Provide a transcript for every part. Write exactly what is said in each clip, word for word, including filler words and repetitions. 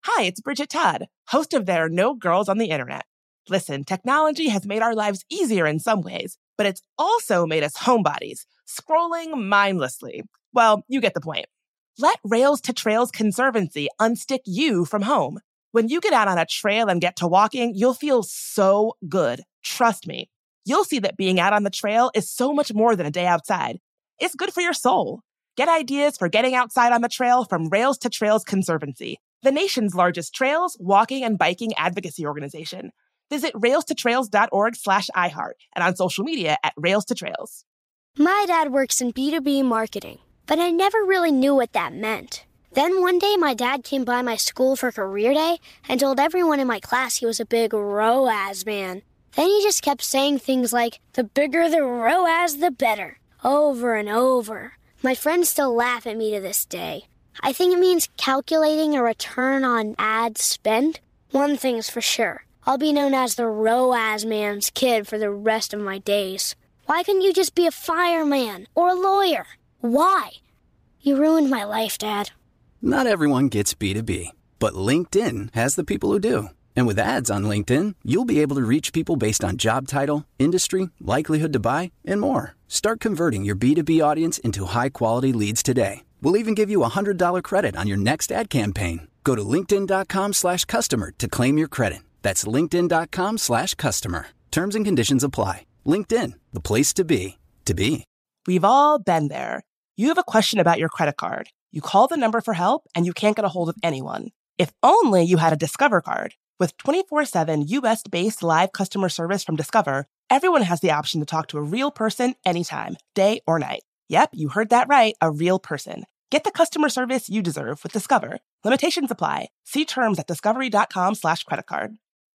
Hi, it's Bridget Todd, host of There Are No Girls on the Internet. Listen, technology has made our lives easier in some ways, but it's also made us homebodies, scrolling mindlessly. Well, you get the point. Let Rails to Trails Conservancy unstick you from home. When you get out on a trail and get to walking, you'll feel so good. Trust me. You'll see that being out on the trail is so much more than a day outside. It's good for your soul. Get ideas for getting outside on the trail from Rails to Trails Conservancy, the nation's largest trails, walking, and biking advocacy organization. Visit railstotrails.org slash iHeart and on social media at Rails to Trails. My dad works in B two B marketing, but I never really knew what that meant. Then one day my dad came by my school for career day and told everyone in my class he was a big R O A S man. Then he just kept saying things like, the bigger the R O A S, the better, over and over. My friends still laugh at me to this day. I think it means calculating a return on ad spend. One thing's for sure. I'll be known as the R O A S man's kid for the rest of my days. Why couldn't you just be a fireman or a lawyer? Why? You ruined my life, Dad. Not everyone gets B two B, but LinkedIn has the people who do. And with ads on LinkedIn, you'll be able to reach people based on job title, industry, likelihood to buy, and more. Start converting your B two B audience into high-quality leads today. We'll even give you a one hundred dollars credit on your next ad campaign. Go to linkedin.com slash customer to claim your credit. That's linkedin.com slash customer. Terms and conditions apply. LinkedIn, the place to be, to be. We've all been there. You have a question about your credit card. You call the number for help and you can't get a hold of anyone. If only you had a Discover card. With twenty-four seven U S-based live customer service from Discover, everyone has the option to talk to a real person anytime, day or night. Yep, you heard that right, a real person. Get the customer service you deserve with Discover. Limitations apply. See terms at discovery.com slash credit card.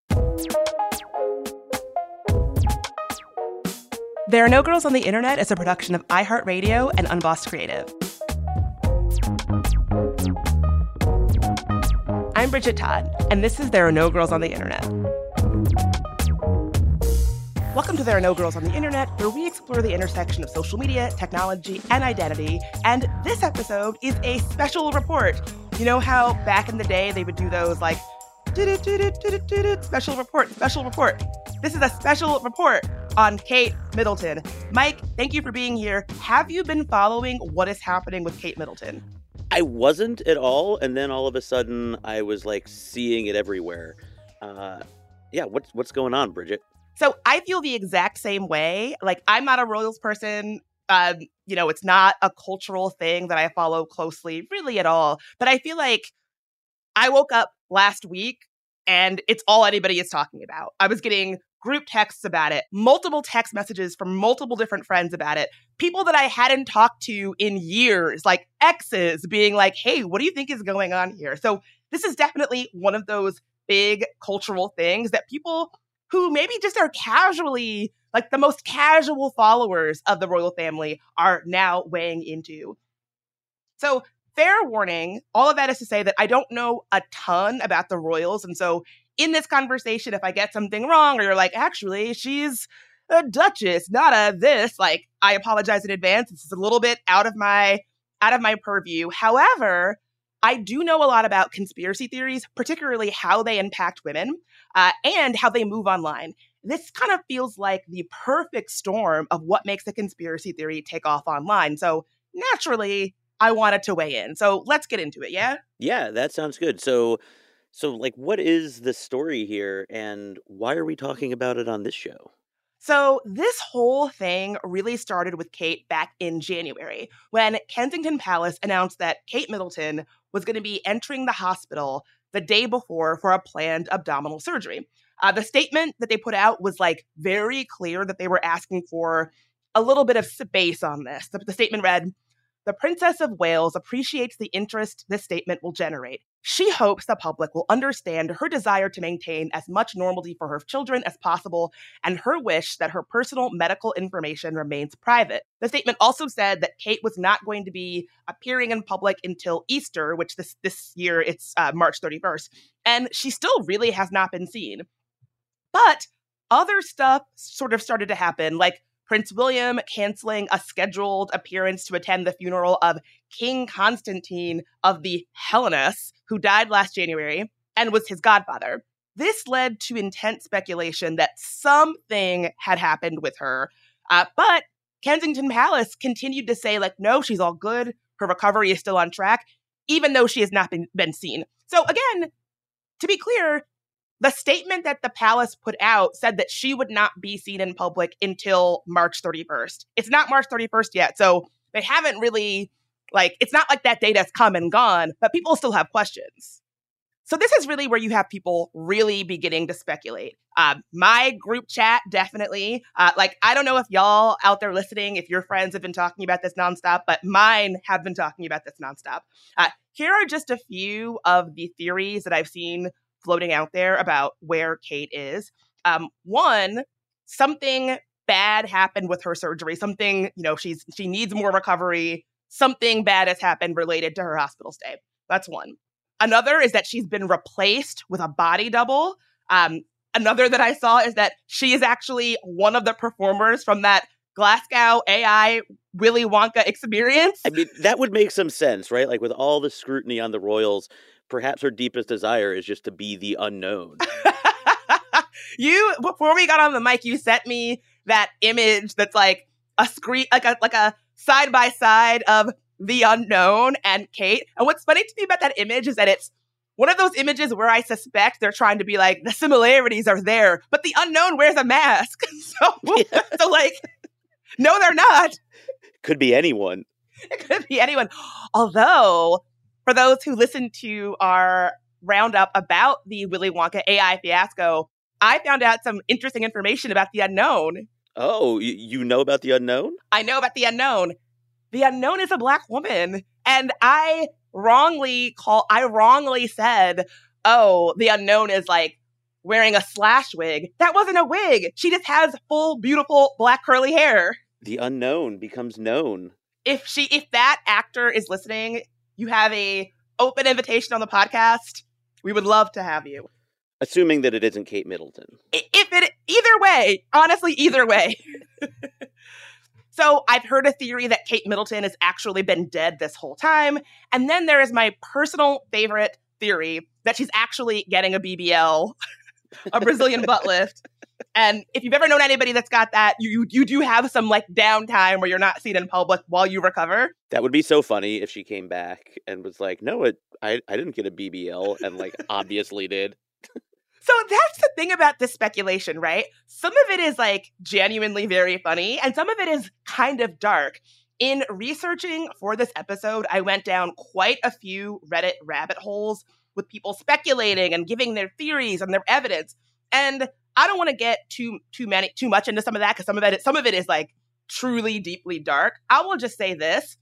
There Are No Girls on the Internet is a production of iHeartRadio and Unbossed Creative. I'm Bridget Todd, and this is There Are No Girls on the Internet. Welcome to There Are No Girls on the Internet, where we explore the intersection of social media, technology, and identity. And this episode is a special report. You know how back in the day they would do those like, special report, special report. This is a special report on Kate Middleton. Mike, thank you for being here. Have you been following what is happening with Kate Middleton? I wasn't at all, and then all of a sudden I was like seeing it everywhere. Uh, yeah, what's what's going on, Bridget? So I feel the exact same way. Like, I'm not a Royals person. Um, you know, it's not a cultural thing that I follow closely, really at all. But I feel like I woke up last week and it's all anybody is talking about. I was getting group texts about it, multiple text messages from multiple different friends about it, people that I hadn't talked to in years, like exes being like, hey, what do you think is going on here? So this is definitely one of those big cultural things that people who maybe just are casually, like the most casual followers of the royal family are now weighing into. So fair warning, all of that is to say that I don't know a ton about the royals. And so in this conversation, if I get something wrong or you're like, actually, she's a duchess, not a this, like, I apologize in advance. This is a little bit out of my out of my purview. However, I do know a lot about conspiracy theories, particularly how they impact women uh, and how they move online. This kind of feels like the perfect storm of what makes a conspiracy theory take off online. So naturally, I wanted to weigh in. So let's get into it, yeah? Yeah, that sounds good. So, so like, what is the story here, and why are we talking about it on this show? So this whole thing really started with Kate back in January, when Kensington Palace announced that Kate Middleton was going to be entering the hospital the day before for a planned abdominal surgery. Uh, the statement that they put out was like very clear that they were asking for a little bit of space on this. The, the statement read, "The Princess of Wales appreciates the interest this statement will generate. She hopes the public will understand her desire to maintain as much normalcy for her children as possible and her wish that her personal medical information remains private." The statement also said that Kate was not going to be appearing in public until Easter, which this, this year it's uh, March thirty-first, and she still really has not been seen. But other stuff sort of started to happen, like Prince William canceling a scheduled appearance to attend the funeral of King Constantine of the Hellenes, who died last January. and was his godfather. This led to intense speculation that something had happened with her. Uh, but Kensington Palace continued to say, like, no, she's all good. Her recovery is still on track, even though she has not been, been seen. So again, to be clear, the statement that the palace put out said that she would not be seen in public until March thirty-first. It's not March thirty-first yet, so they haven't really, like, it's not like that date has come and gone, but people still have questions. So this is really where you have people really beginning to speculate. Uh, my group chat, definitely. Uh, like, I don't know if y'all out there listening, if your friends have been talking about this nonstop, but mine have been talking about this nonstop. Uh, here are just a few of the theories that I've seen floating out there about where Kate is. Um, one, something bad happened with her surgery. Something, you know, she's she needs more recovery. Something bad has happened related to her hospital stay. That's one. Another is that she's been replaced with a body double. Um, another that I saw is that she is actually one of the performers from that Glasgow A I Willy Wonka experience. I mean, that would make some sense, right? Like, with all the scrutiny on the royals, perhaps her deepest desire is just to be the unknown. You, before we got on the mic, you sent me that image that's like a screen, like a like a side by side of the unknown and Kate. And what's funny to me about that image is that it's one of those images where I suspect they're trying to be like, the similarities are there, but the unknown wears a mask. So, yeah. so like, no, they're not. Could be anyone. It could be anyone. Although, for those who listened to our roundup about the Willy Wonka A I fiasco, I found out some interesting information about the unknown. Oh, you, you know about the unknown? I know about the unknown. The unknown is a Black woman. And I wrongly call, I wrongly said, oh, the unknown is like wearing a slash wig. That wasn't a wig. She just has full, beautiful, black curly hair. The unknown becomes known. If she, if that actor is listening, you have a open invitation on the podcast. We would love to have you. Assuming that it isn't Kate Middleton. If it, either way, honestly, either way. So I've heard a theory that Kate Middleton has actually been dead this whole time. And then there is my personal favorite theory that she's actually getting a B B L, a Brazilian butt lift. And if you've ever known anybody that's got that, you, you you do have some like downtime where you're not seen in public while you recover. That would be so funny if she came back and was like, no, it I, I didn't get a B B L, and like obviously did. So that's the thing about this speculation, right? Some of it is like genuinely very funny, and some of it is kind of dark. In researching for this episode, I went down quite a few Reddit rabbit holes with people speculating and giving their theories and their evidence. And I don't want to get too too many too much into some of that because some of it some of it is like truly deeply dark. I will just say this: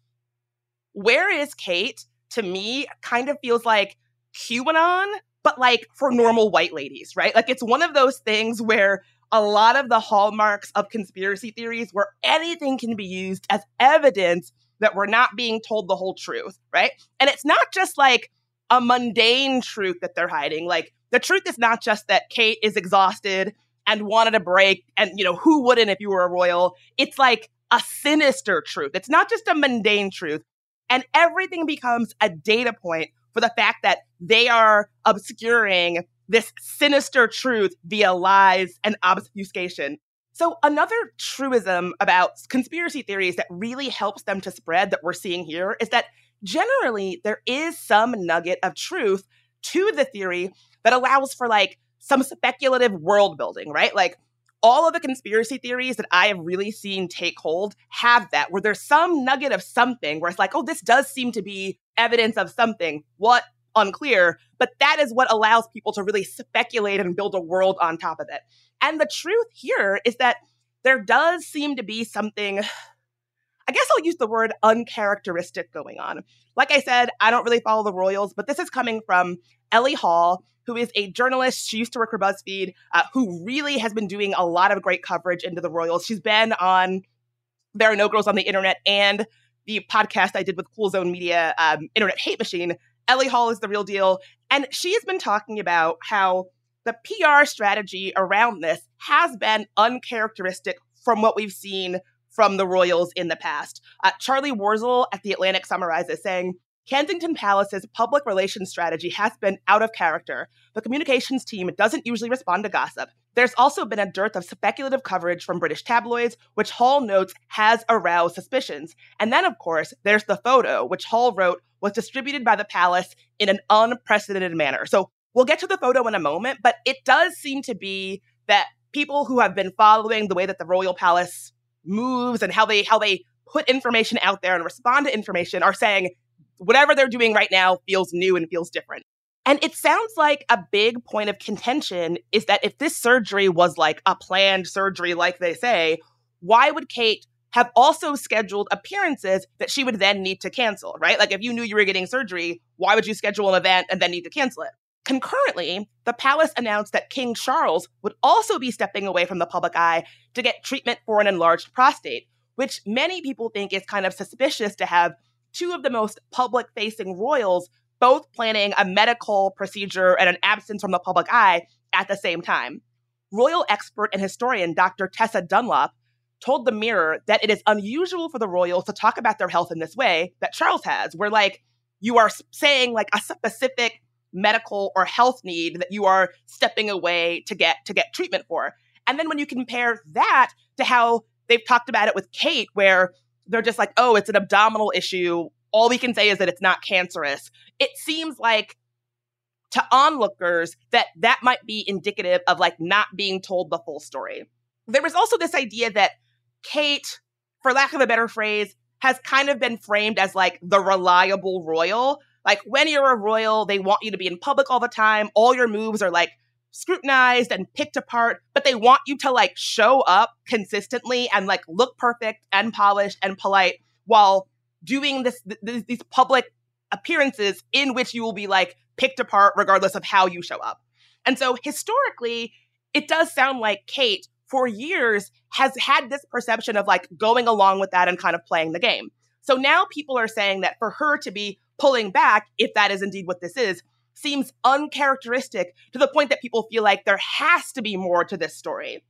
Where is Kate? To me, kind of feels like QAnon, but like for normal white ladies, right? Like it's one of those things where a lot of the hallmarks of conspiracy theories where anything can be used as evidence that we're not being told the whole truth, right? And it's not just like a mundane truth that they're hiding. Like the truth is not just that Kate is exhausted and wanted a break, and you know, who wouldn't if you were a royal? It's like a sinister truth. It's not just a mundane truth. And everything becomes a data point for the fact that they are obscuring this sinister truth via lies and obfuscation. So another truism about conspiracy theories that really helps them to spread that we're seeing here is that generally there is some nugget of truth to the theory that allows for like some speculative world building, right? Like all of the conspiracy theories that I have really seen take hold have that, where there's some nugget of something where it's like, oh, this does seem to be evidence of something. What? Unclear. But that is what allows people to really speculate and build a world on top of it. And the truth here is that there does seem to be something, I guess I'll use the word uncharacteristic going on. Like I said, I don't really follow the royals, but this is coming from Ellie Hall, who is a journalist. She used to work for BuzzFeed, uh, who really has been doing a lot of great coverage into the royals. She's been on There Are No Girls on the Internet and the podcast I did with Cool Zone Media, um, Internet Hate Machine. Ellie Hall is the real deal. And she has been talking about how the P R strategy around this has been uncharacteristic from what we've seen from the royals in the past. Uh, Charlie Warzel at The Atlantic summarizes saying, Kensington Palace's public relations strategy has been out of character. The communications team doesn't usually respond to gossip. There's also been a dearth of speculative coverage from British tabloids, which Hall notes has aroused suspicions. And then, of course, there's the photo, which Hall wrote was distributed by the palace in an unprecedented manner. So we'll get to the photo in a moment, but it does seem to be that people who have been following the way that the royal palace moves and how they how they put information out there and respond to information are saying whatever they're doing right now feels new and feels different. And it sounds like a big point of contention is that if this surgery was like a planned surgery, like they say, why would Kate have also scheduled appearances that she would then need to cancel, right? Like if you knew you were getting surgery, why would you schedule an event and then need to cancel it? Concurrently, the palace announced that King Charles would also be stepping away from the public eye to get treatment for an enlarged prostate, which many people think is kind of suspicious to have two of the most public-facing royals both planning a medical procedure and an absence from the public eye at the same time. Royal expert and historian Doctor Tessa Dunlop told the Mirror that it is unusual for the royals to talk about their health in this way that Charles has, where like you are saying like a specific medical or health need that you are stepping away to get to get treatment for. And then when you compare that to how they've talked about it with Kate, where they're just like, oh, it's an abdominal issue. All we can say is that it's not cancerous. It seems like to onlookers that that might be indicative of like not being told the full story. There was also this idea that Kate, for lack of a better phrase, has kind of been framed as like the reliable royal. Like when you're a royal, they want you to be in public all the time. All your moves are like scrutinized and picked apart, but they want you to like show up consistently and like look perfect and polished and polite while doing this th- these public appearances in which you will be like picked apart regardless of how you show up. And so historically, it does sound like Kate for years has had this perception of like going along with that and kind of playing the game. So now people are saying that for her to be pulling back, if that is indeed what this is, seems uncharacteristic to the point that people feel like there has to be more to this story.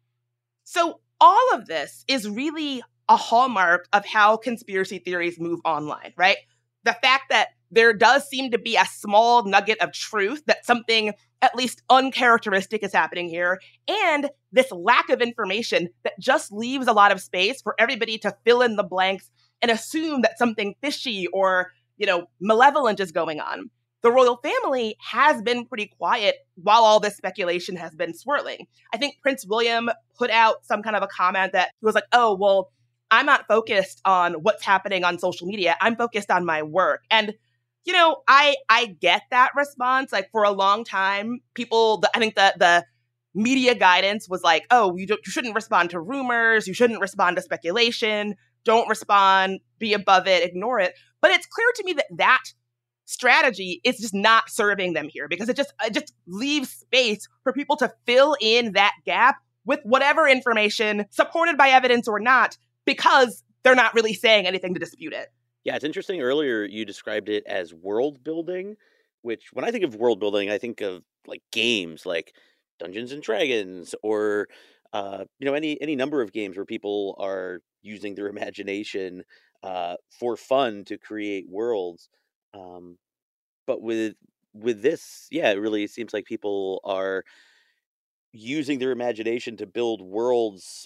So all of this is really a hallmark of how conspiracy theories move online, right? The fact that there does seem to be a small nugget of truth that something at least uncharacteristic is happening here, and this lack of information that just leaves a lot of space for everybody to fill in the blanks and assume that something fishy or, you know, malevolent is going on. The royal family has been pretty quiet while all this speculation has been swirling. I think Prince William put out some kind of a comment that he was like, oh, well, I'm not focused on what's happening on social media. I'm focused on my work. And, you know, I I get that response. Like for a long time, people, the, I think the the media guidance was like, oh, you, don't, you shouldn't respond to rumors. You shouldn't respond to speculation. Don't respond, be above it, ignore it. But it's clear to me that that strategy is just not serving them here because it just it just leaves space for people to fill in that gap with whatever information, supported by evidence or not, because they're not really saying anything to dispute it. Yeah, it's interesting. Earlier, you described it as world building, which when I think of world building, I think of like games like Dungeons and Dragons or, uh, you know, any any number of games where people are using their imagination uh, for fun to create worlds. Um, but with with this, yeah, it really seems like people are using their imagination to build worlds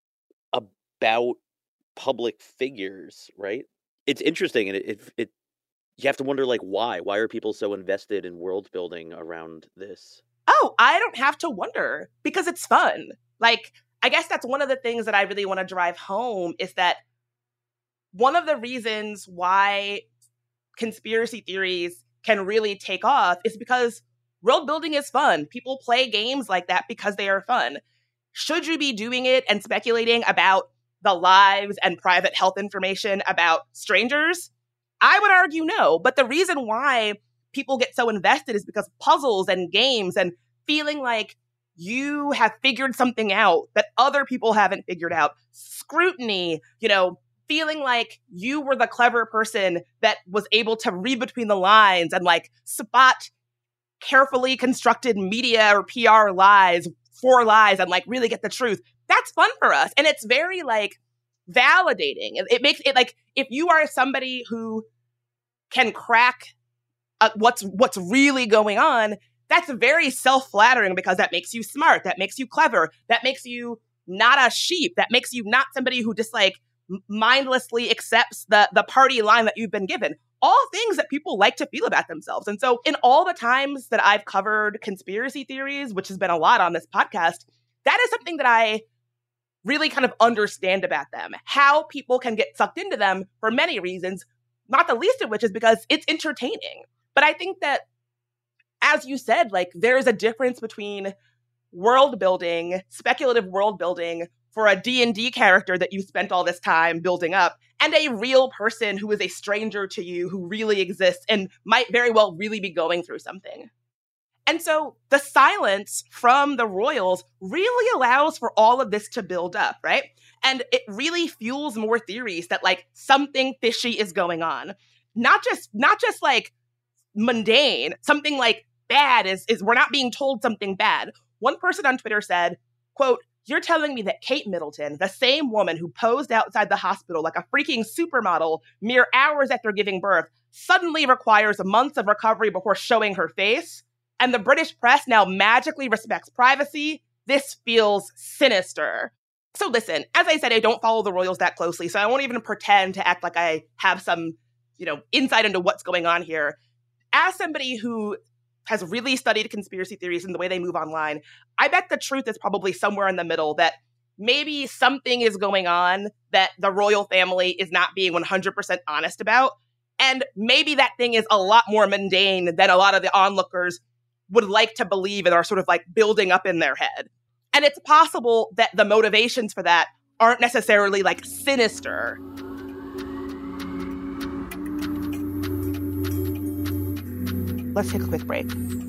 about public figures, right? It's interesting, and it, it it you have to wonder like why why are people so invested in world building around this? Oh, I don't have to wonder because it's fun. Like, I guess that's one of the things that I really want to drive home is that one of the reasons why conspiracy theories can really take off is because world building is fun. People play games like that because they are fun. Should you be doing it and speculating about the lives and private health information about strangers? I would argue no. But the reason why people get so invested is because puzzles and games and feeling like you have figured something out that other people haven't figured out, scrutiny, you know, feeling like you were the clever person that was able to read between the lines and like spot carefully constructed media or P R lies, for lies, and like really get the truth. That's fun for us. And it's very like validating. It makes it like if you are somebody who can crack uh, what's what's really going on, that's very self-flattering because that makes you smart, that makes you clever, that makes you not a sheep, that makes you not somebody who just like mindlessly accepts the the party line that you've been given. All things that people like to feel about themselves. And so in all the times that I've covered conspiracy theories, which has been a lot on this podcast, that is something that I really kind of understand about them, how people can get sucked into them for many reasons, not the least of which is because it's entertaining. But I think that, as you said, like there is a difference between world building, speculative world building for a D and D character that you spent all this time building up, and a real person who is a stranger to you, who really exists and might very well really be going through something. And so the silence from the royals really allows for all of this to build up, right? And it really fuels more theories that like something fishy is going on. Not just not just like mundane, something like bad is, is we're not being told something bad. One person on Twitter said, quote, "You're telling me that Kate Middleton, the same woman who posed outside the hospital like a freaking supermodel mere hours after giving birth, suddenly requires months of recovery before showing her face? And the British press now magically respects privacy? This feels sinister." So listen, as I said, I don't follow the royals that closely, so I won't even pretend to act like I have some, you know, insight into what's going on here. As somebody who has really studied conspiracy theories and the way they move online, I bet the truth is probably somewhere in the middle, that maybe something is going on that the royal family is not being one hundred percent honest about. And maybe that thing is a lot more mundane than a lot of the onlookers would like to believe and are sort of like building up in their head. And it's possible that the motivations for that aren't necessarily like sinister. Let's take a quick break.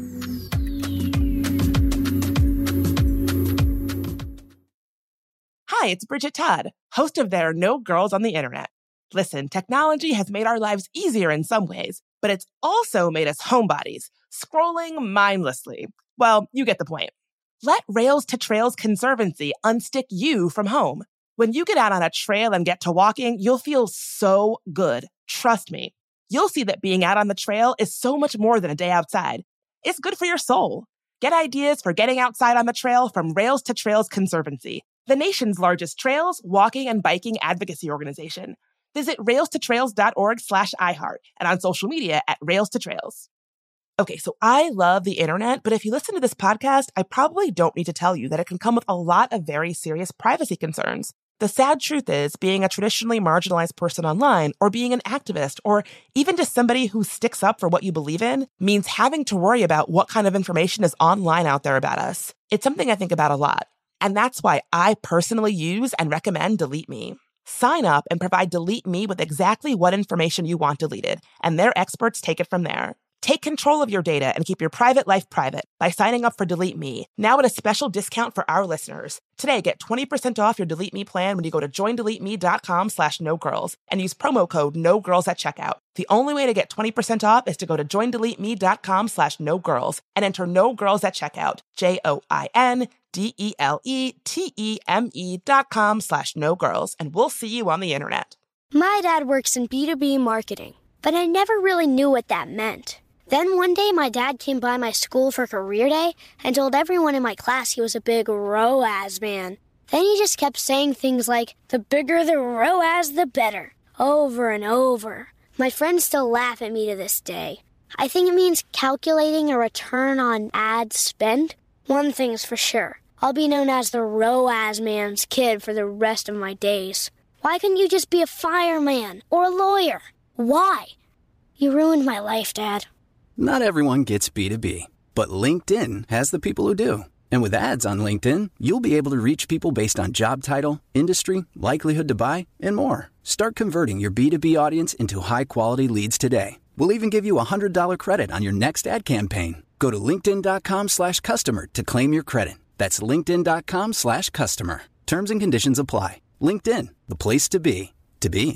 Hi, it's Bridget Todd, host of There Are No Girls on the Internet. Listen, technology has made our lives easier in some ways, but it's also made us homebodies, scrolling mindlessly. Well, you get the point. Let Rails to Trails Conservancy unstick you from home. When you get out on a trail and get to walking, you'll feel so good. Trust me. You'll see that being out on the trail is so much more than a day outside. It's good for your soul. Get ideas for getting outside on the trail from Rails to Trails Conservancy, the nation's largest trails, walking, and biking advocacy organization. Visit railstotrails.org slash iHeart and on social media at Rails to Trails. Okay, so I love the internet, but if you listen to this podcast, I probably don't need to tell you that it can come with a lot of very serious privacy concerns. The sad truth is, being a traditionally marginalized person online, or being an activist, or even just somebody who sticks up for what you believe in, means having to worry about what kind of information is online out there about us. It's something I think about a lot. And that's why I personally use and recommend Delete Me. Sign up and provide Delete Me with exactly what information you want deleted, and their experts take it from there. Take control of your data and keep your private life private by signing up for Delete Me, now at a special discount for our listeners. Today, get twenty percent off your Delete Me plan when you go to joindeleteme.com slash no girls and use promo code no girls at checkout. The only way to get twenty percent off is to go to joindeleteme.com slash no girls and enter no girls at checkout. J O I N D E L E T E M E dot com slash no girls, and we'll see you on the internet. My dad works in B two B marketing, but I never really knew what that meant. Then one day my dad came by my school for career day and told everyone in my class he was a big R O A S man. Then he just kept saying things like, the bigger the R O A S, the better, over and over. My friends still laugh at me to this day. I think it means calculating a return on ad spend. One thing's for sure, I'll be known as the R O A S man's kid for the rest of my days. Why couldn't you just be a fireman or a lawyer? Why? You ruined my life, Dad. Not everyone gets B two B, but LinkedIn has the people who do. And with ads on LinkedIn, you'll be able to reach people based on job title, industry, likelihood to buy, and more. Start converting your B two B audience into high-quality leads today. We'll even give you a one hundred dollars credit on your next ad campaign. Go to linkedin.com slash customer to claim your credit. That's linkedin.com slash customer. Terms and conditions apply. LinkedIn, the place to be, to be.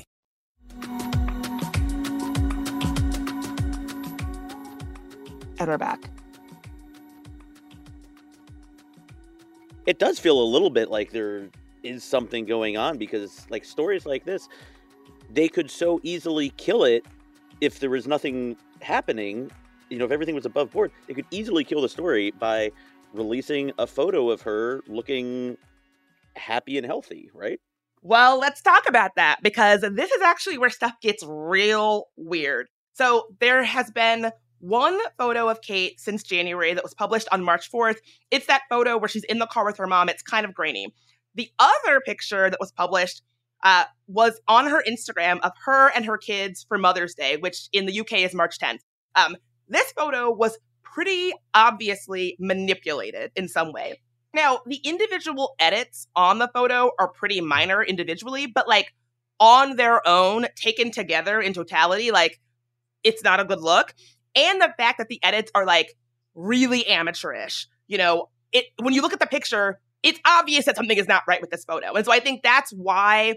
And we're back. It does feel a little bit like there is something going on, because like stories like this, they could so easily kill it if there was nothing happening, you know, if everything was above board, they could easily kill the story by releasing a photo of her looking happy and healthy, right? Well, let's talk about that, because this is actually where stuff gets real weird. So there has been one photo of Kate since January that was published on March fourth. It's that photo where she's in the car with her mom. It's kind of grainy. The other picture that was published uh, was on her Instagram of her and her kids for Mother's Day, which in the U K is March tenth. Um, this photo was pretty obviously manipulated in some way. Now, the individual edits on the photo are pretty minor individually, but like on their own, taken together in totality, like it's not a good look. And the fact that the edits are like really amateurish, you know, it when you look at the picture, it's obvious that something is not right with this photo. And so I think that's why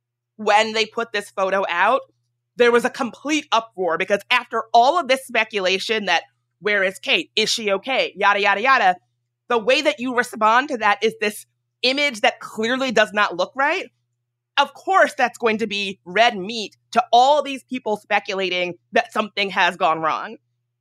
when they put this photo out, there was a complete uproar, because after all of this speculation that where is Kate? Is she okay? Yada, yada, yada. The way that you respond to that is this image that clearly does not look right. Of course, that's going to be red meat to all these people speculating that something has gone wrong.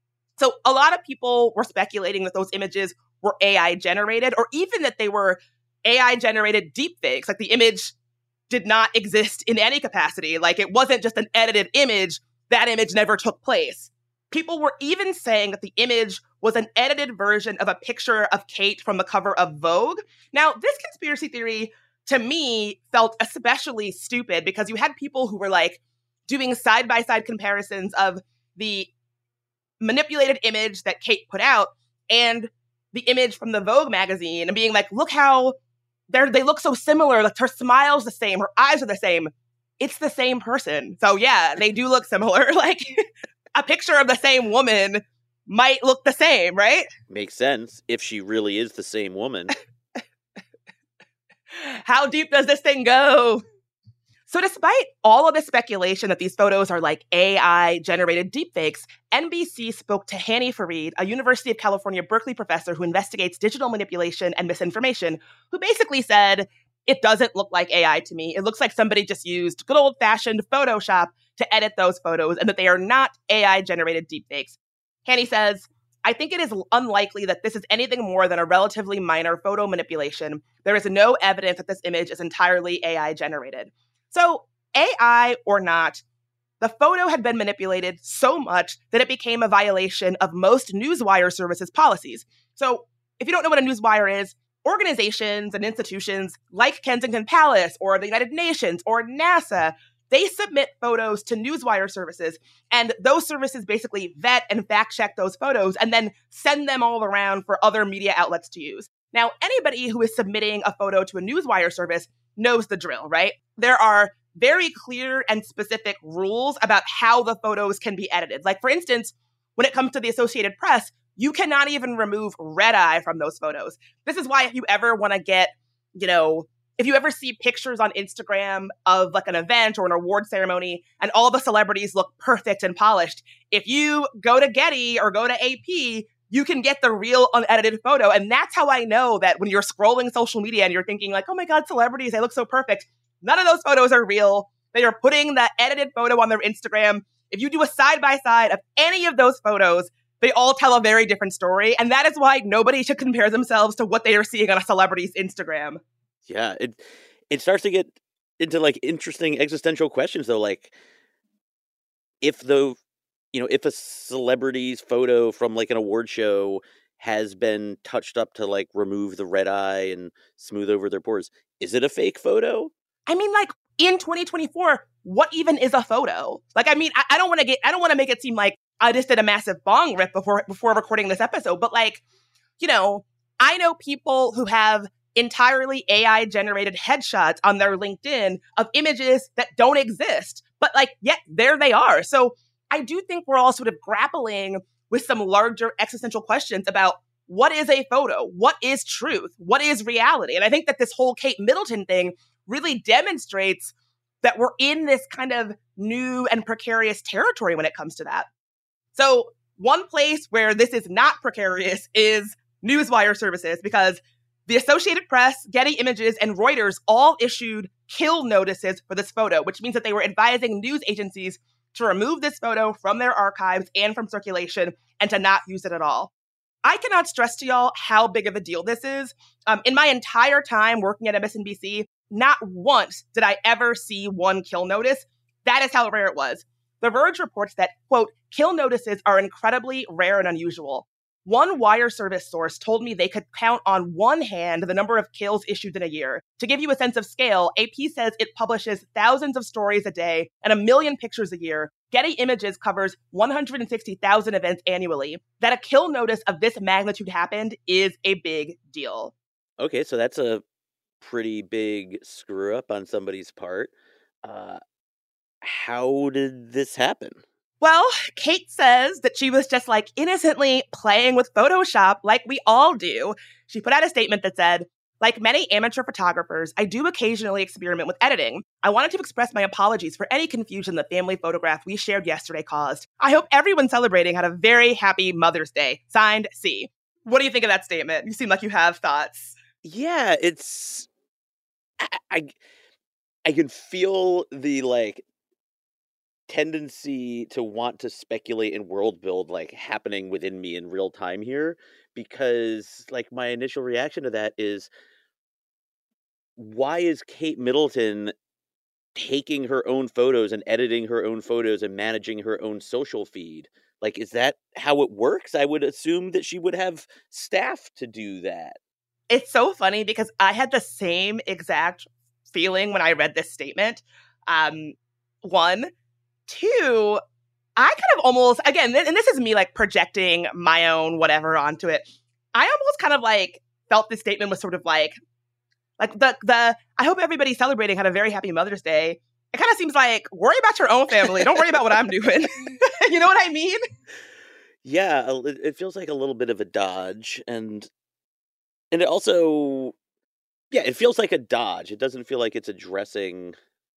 So a lot of people were speculating that those images were A I generated, or even that they were A I generated deepfakes. Like the image did not exist in any capacity. Like it wasn't just an edited image. That image never took place. People were even saying that the image was an edited version of a picture of Kate from the cover of Vogue. Now, this conspiracy theory, to me, felt especially stupid, because you had people who were like doing side-by-side comparisons of the manipulated image that Kate put out and the image from the Vogue magazine, and being like, look how they're, they look so similar. Like her smile's the same, her eyes are the same. It's the same person. So yeah, they do look similar. Like a picture of the same woman might look the same, right? Makes sense if she really is the same woman. How deep does this thing go? So despite all of the speculation that these photos are like A I-generated deepfakes, N B C spoke to Hani Farid, a University of California, Berkeley professor who investigates digital manipulation and misinformation, who basically said, it doesn't look like A I to me. It looks like somebody just used good old-fashioned Photoshop to edit those photos, and that they are not A I-generated deepfakes. Hani says, I think it is unlikely that this is anything more than a relatively minor photo manipulation. There is no evidence that this image is entirely A I-generated. So, A I or not, the photo had been manipulated so much that it became a violation of most newswire services policies. So, if you don't know what a newswire is, organizations and institutions like Kensington Palace or the United Nations or NASA, they submit photos to newswire services, and those services basically vet and fact-check those photos and then send them all around for other media outlets to use. Now, anybody who is submitting a photo to a newswire service knows the drill, right? There are very clear and specific rules about how the photos can be edited. Like, for instance, when it comes to the Associated Press, you cannot even remove red eye from those photos. This is why if you ever want to get, you know, if you ever see pictures on Instagram of like an event or an award ceremony and all the celebrities look perfect and polished, if you go to Getty or go to A P, you can get the real unedited photo. And that's how I know that when you're scrolling social media and you're thinking like, oh my God, celebrities, they look so perfect. None of those photos are real. They are putting the edited photo on their Instagram. If you do a side-by-side of any of those photos, they all tell a very different story. And that is why nobody should compare themselves to what they are seeing on a celebrity's Instagram. Yeah, it it starts to get into like interesting existential questions though, like if the you know, if a celebrity's photo from like an award show has been touched up to like remove the red eye and smooth over their pores, is it a fake photo? I mean, like in twenty twenty-four, what even is a photo? Like, I mean, I, I don't want to get, I don't want to make it seem like I just did a massive bong rip before before recording this episode, but like, you know, I know people who have entirely A I generated headshots on their LinkedIn of images that don't exist, but like, yet there they are. So I do think we're all sort of grappling with some larger existential questions about what is a photo? What is truth? What is reality? And I think that this whole Kate Middleton thing really demonstrates that we're in this kind of new and precarious territory when it comes to that. So one place where this is not precarious is newswire services, because the Associated Press, Getty Images, and Reuters all issued kill notices for this photo, which means that they were advising news agencies to remove this photo from their archives and from circulation and to not use it at all. I cannot stress to y'all how big of a deal this is. Um, in my entire time working at M S N B C, not once did I ever see one kill notice. That is how rare it was. The Verge reports that, quote, kill notices are incredibly rare and unusual. One wire service source told me they could count on one hand the number of kills issued in a year. To give you a sense of scale, A P says it publishes thousands of stories a day and a million pictures a year. Getty Images covers one hundred sixty thousand events annually. That a kill notice of this magnitude happened is a big deal. Okay, so that's a pretty big screw up on somebody's part. Uh, how did this happen? Well, Kate says that she was just like innocently playing with Photoshop like we all do. She put out a statement that said, like many amateur photographers, I do occasionally experiment with editing. I wanted to express my apologies for any confusion the family photograph we shared yesterday caused. I hope everyone celebrating had a very happy Mother's Day. Signed, C. What do you think of that statement? You seem like you have thoughts. Yeah, it's... I, I, I can feel the, like, tendency to want to speculate and world build like happening within me in real time here, because like my initial reaction to that is, why is Kate Middleton taking her own photos and editing her own photos and managing her own social feed? Like, is that how it works? I would assume that she would have staff to do that. It's so funny because I had the same exact feeling when I read this statement. Um, one, Two, I kind of almost, again, and this is me like projecting my own whatever onto it. I almost kind of like felt this statement was sort of like, like the, the, I hope everybody celebrating had a very happy Mother's Day. It kind of seems like, worry about your own family. Don't worry about what I'm doing. You know what I mean? Yeah, it feels like a little bit of a dodge. And, and it also, yeah, it feels like a dodge. It doesn't feel like it's addressing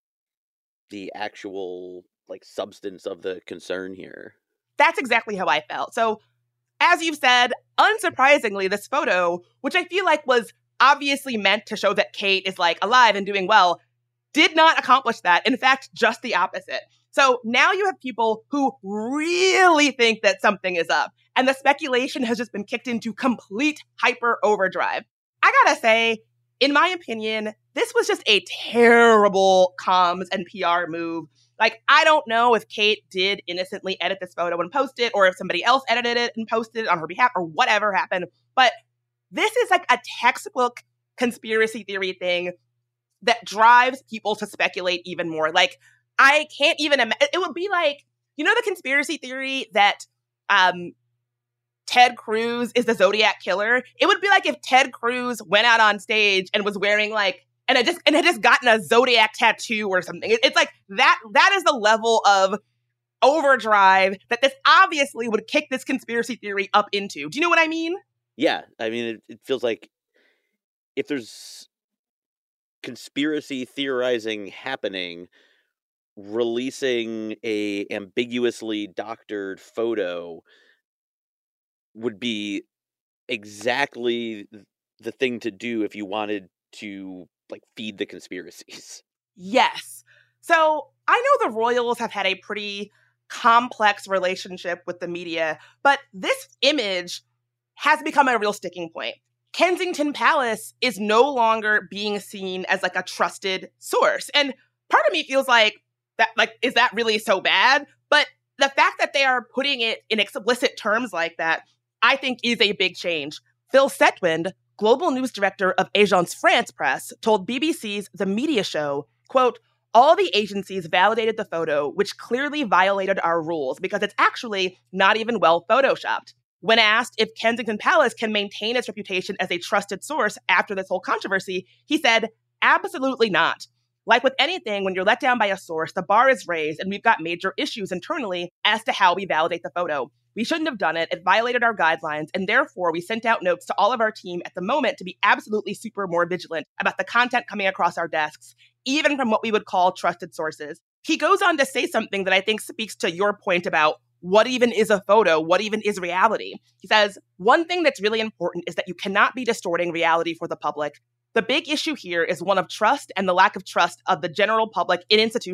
the actual like substance of the concern here. That's exactly how I felt. So, as you've said, unsurprisingly, this photo, which I feel like was obviously meant to show that Kate is like alive and doing well, did not accomplish that. In fact, just the opposite. So now you have people who really think that something is up, and the speculation has just been kicked into complete hyper overdrive. I gotta say, in my opinion, this was just a terrible comms and P R move. Like, I don't know if Kate did innocently edit this photo and post it, or if somebody else edited it and posted it on her behalf, or whatever happened. But this is like a textbook conspiracy theory thing that drives people to speculate even more. Like, I can't even imagine. It would be like, you know, the conspiracy theory that um, Ted Cruz is the Zodiac killer? It would be like if Ted Cruz went out on stage and was wearing like, and had just and had just gotten a Zodiac tattoo or something. It, it's like that. That is the level of overdrive that this obviously would kick this conspiracy theory up into. Do you know what I mean? Yeah, I mean, it, it feels like if there's conspiracy theorizing happening, releasing a ambiguously doctored photo would be exactly the thing to do if you wanted to like feed the conspiracies. Yes. So I know the Royals have had a pretty complex relationship with the media, but this image has become a real sticking point. Kensington Palace is no longer being seen as like a trusted source. And part of me feels like that, like, is that really so bad? But the fact that they are putting it in explicit terms like that, I think is a big change. Phil Setwind, global news director of Agence France Presse, told B B C's The Media Show, quote, all the agencies validated the photo, which clearly violated our rules because it's actually not even well photoshopped. When asked if Kensington Palace can maintain its reputation as a trusted source after this whole controversy, he said, absolutely not. Like with anything, when you're let down by a source, the bar is raised and we've got major issues internally as to how we validate the photo. We shouldn't have done it. It violated our guidelines, and therefore we sent out notes to all of our team at the moment to be absolutely super more vigilant about the content coming across our desks, even from what we would call trusted sources. He goes on to say something that I think speaks to your point about what even is a photo, what even is reality. He says, one thing that's really important is that you cannot be distorting reality for the public. The big issue here is one of trust and the lack of trust of the general public in institutions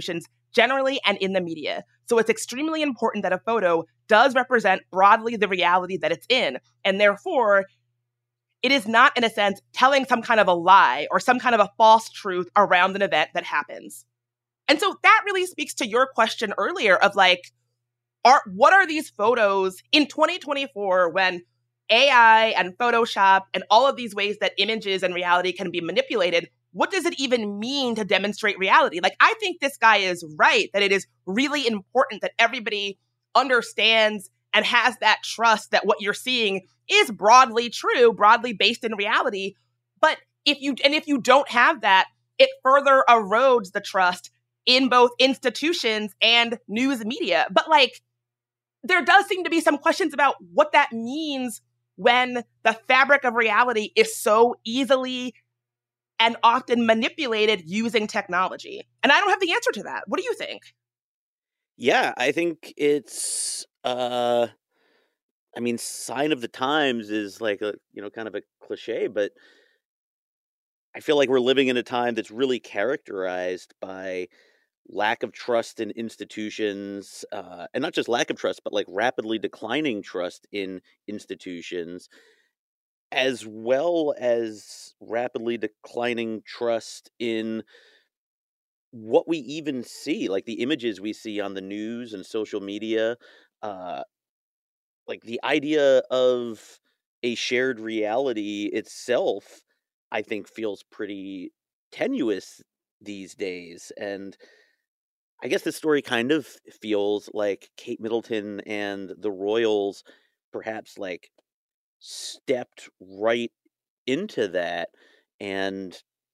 generally and in the media. So it's extremely important that a photo does represent broadly the reality that it's in. And therefore, it is not, in a sense, telling some kind of a lie or some kind of a false truth around an event that happens. And so that really speaks to your question earlier of like, are what are these photos in twenty twenty-four when A I and Photoshop and all of these ways that images and reality can be manipulated? What does it even mean to demonstrate reality? Like, I think this guy is right, that it is really important that everybody understands and has that trust that what you're seeing is broadly true, broadly based in reality. But if you, and if you don't have that, it further erodes the trust in both institutions and news media. But like, there does seem to be some questions about what that means when the fabric of reality is so easily and often manipulated using technology. And I don't have the answer to that. What do you think? Yeah, I think it's uh I mean, sign of the times is like a, you know, kind of a cliche, but I feel like we're living in a time that's really characterized by lack of trust in institutions, uh, and not just lack of trust, but like rapidly declining trust in institutions, as well as rapidly declining trust in what we even see, like the images we see on the news and social media. Uh, like the idea of a shared reality itself, I think feels pretty tenuous these days. And I guess this story kind of feels like Kate Middleton and the Royals perhaps like stepped right into that. And,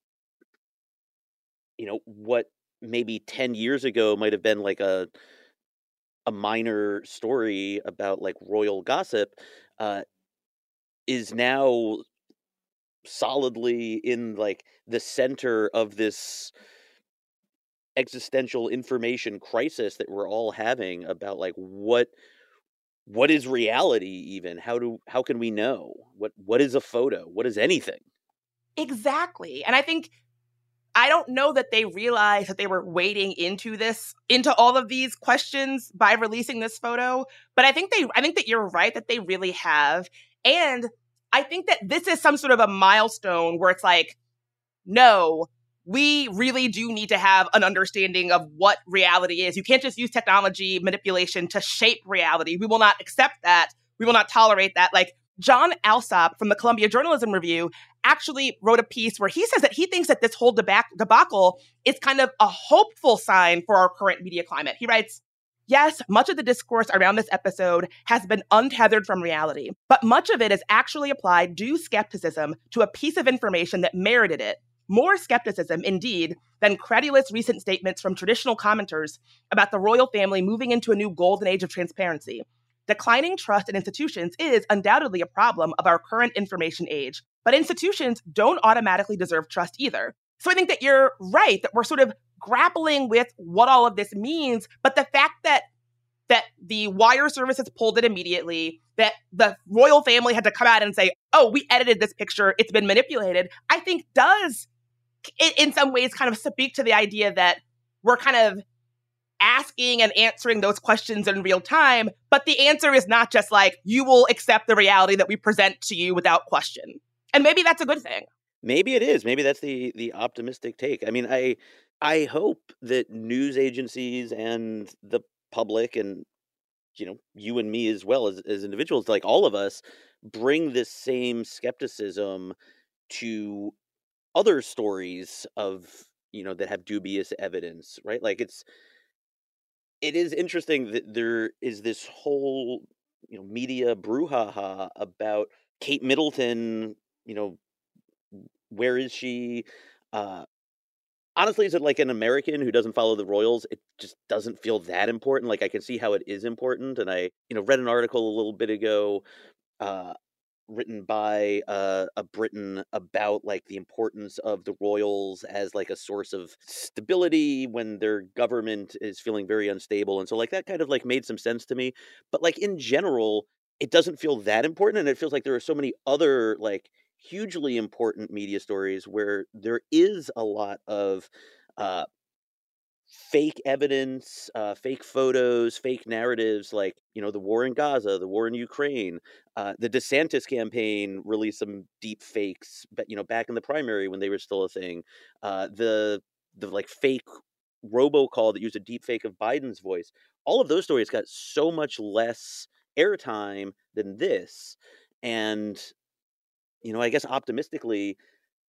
you know, what maybe ten years ago might have been like a a minor story about like royal gossip, uh, is now solidly in like the center of this existential information crisis that we're all having about like what what is reality even? How do how can we know? What what is a photo? What is anything? Exactly. And I think I don't know that they realized that they were wading into this, into all of these questions by releasing this photo. But I think they, I think that you're right that they really have. And I think that this is some sort of a milestone where it's like, no, we really do need to have an understanding of what reality is. You can't just use technology manipulation to shape reality. We will not accept that. We will not tolerate that. Like, John Alsop from the Columbia Journalism Review actually wrote a piece where he says that he thinks that this whole deba- debacle is kind of a hopeful sign for our current media climate. He writes, yes, much of the discourse around this episode has been untethered from reality, but much of it has actually applied due skepticism to a piece of information that merited it. More skepticism, indeed, than credulous recent statements from traditional commenters about the royal family moving into a new golden age of transparency. Declining trust in institutions is undoubtedly a problem of our current information age, but institutions don't automatically deserve trust either. So I think that you're right, that we're sort of grappling with what all of this means, but the fact that that the wire services pulled it immediately, that the royal family had to come out and say, oh, we edited this picture, it's been manipulated, I think does, in some ways, kind of speak to the idea that we're kind of asking and answering those questions in real time, but the answer is not just like, you will accept the reality that we present to you without question. And maybe that's a good thing. Maybe it is. Maybe that's the the optimistic take. I mean, I I hope that news agencies and the public and, you know, you and me as well as, as individuals, like all of us, bring this same skepticism to other stories of, you know, that have dubious evidence, right? Like it's it is interesting that there is this whole, you know, media brouhaha about Kate Middleton, you know, where is she? Uh, honestly, is it like an American who doesn't follow the royals? It just doesn't feel that important. Like I can see how it is important, and I, you know, read an article a little bit ago, uh, written by uh, a Briton about like the importance of the royals as like a source of stability when their government is feeling very unstable, and so like that kind of like made some sense to me. But like in general, it doesn't feel that important, and it feels like there are so many other like hugely important media stories where there is a lot of uh fake evidence, uh, fake photos, fake narratives, like, you know, the war in Gaza, the war in Ukraine. Uh, the DeSantis campaign released some deep fakes, but, you know, back in the primary when they were still a thing. Uh, the the like fake robocall that used a deep fake of Biden's voice. All of those stories got so much less airtime than this. And, you know, I guess optimistically,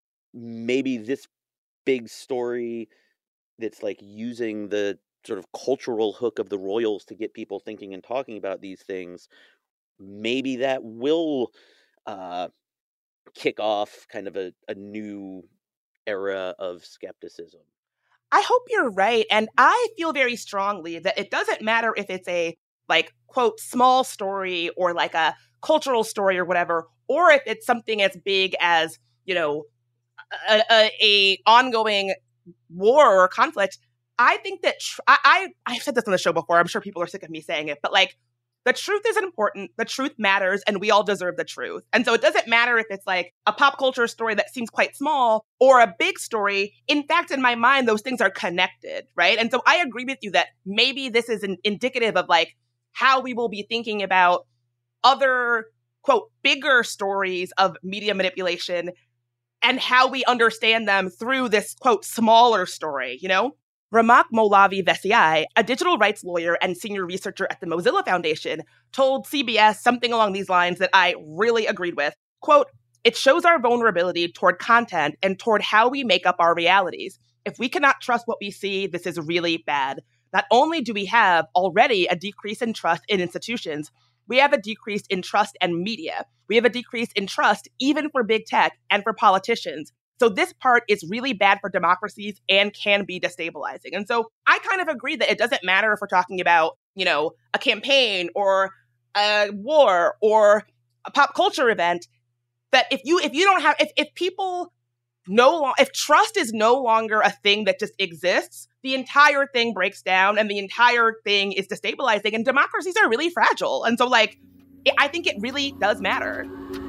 maybe this big story that's like using the sort of cultural hook of the royals to get people thinking and talking about these things, maybe that will uh, kick off kind of a, a new era of skepticism. I hope you're right. And I feel very strongly that it doesn't matter if it's a, like, quote, small story or like a cultural story or whatever, or if it's something as big as, you know, a, a, a ongoing war or conflict. I think that tr- I, I I've said this on the show before. I'm sure people are sick of me saying it, but like, the truth is important. The truth matters, and we all deserve the truth. And so it doesn't matter if it's like a pop culture story that seems quite small or a big story. In fact, in my mind, those things are connected, right? And so I agree with you that maybe this is an indicative of like how we will be thinking about other, quote, bigger stories of media manipulation and how we understand them through this, quote, smaller story, you know? Ramak Molavi-Vesiai, a digital rights lawyer and senior researcher at the Mozilla Foundation, told C B S something along these lines that I really agreed with. Quote, "It shows our vulnerability toward content and toward how we make up our realities. If we cannot trust what we see, this is really bad. Not only do we have already a decrease in trust in institutions, we have a decrease in trust in media. We have a decrease in trust even for big tech and for politicians. So this part is really bad for democracies and can be destabilizing." And so I kind of agree that it doesn't matter if we're talking about, you know, a campaign or a war or a pop culture event, that if you if you don't have if if people no lo- if trust is no longer a thing that just exists, the entire thing breaks down and the entire thing is destabilizing, and democracies are really fragile. And so like it, I think it really does matter.